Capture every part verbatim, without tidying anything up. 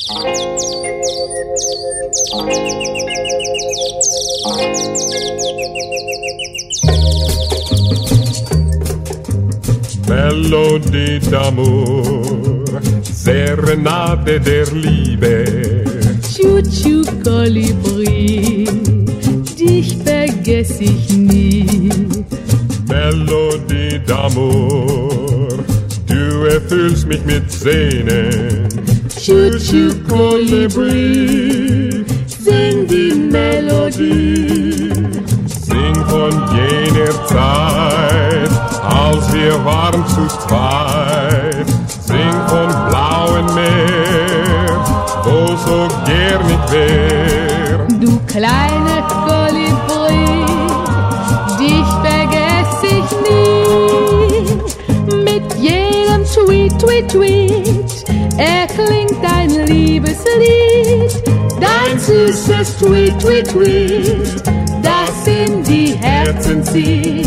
Melodie d'amour, Serenade der Liebe. Tschu-tschu Kolibri, dich vergess ich nie. Melodie d'amour, du erfüllst mich mit Sehnen. Tschu-tschu Kolibri, sing die Melodie. Sing von jener Zeit, als wir waren zu zweit. Sing vom blauen Meer, wo so gern ich wär. Du kleine Kolibri, dich vergess ich nie. Mit jedem Tweet, Tweet, Tweet erklingt dein Liebeslied. Dein süßes Tweet, Tweet, Tweet, das in die Herzen zieht.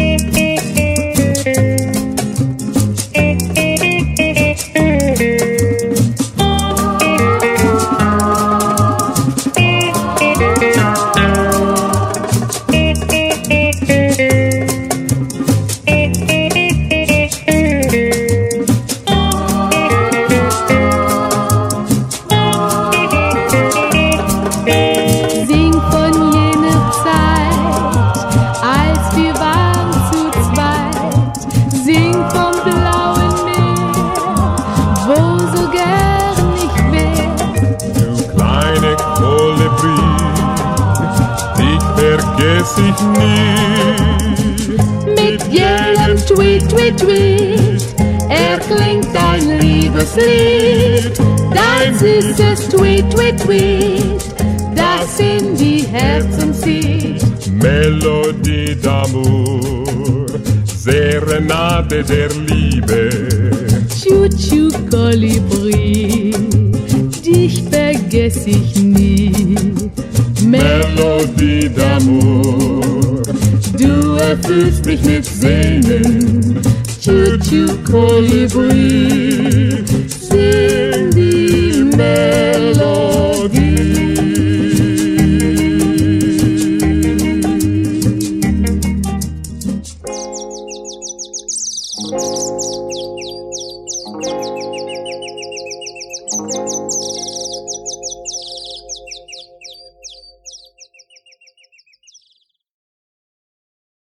Vergess ich nie. Mit jedem Tweet, Tweet, Tweet erklingt dein Liebeslied. Dein süßes Tweet, Tweet, Tweet, das in die Herzen zieht. Melodie d'amour, Serenade der Liebe. Tschu-tschu Kolibri, dich vergess ich nie. Melodie d'amour, du erfüllst mich mit Sehnen. Tschu-tschu Kolibri, sing die Melodie. Thank you.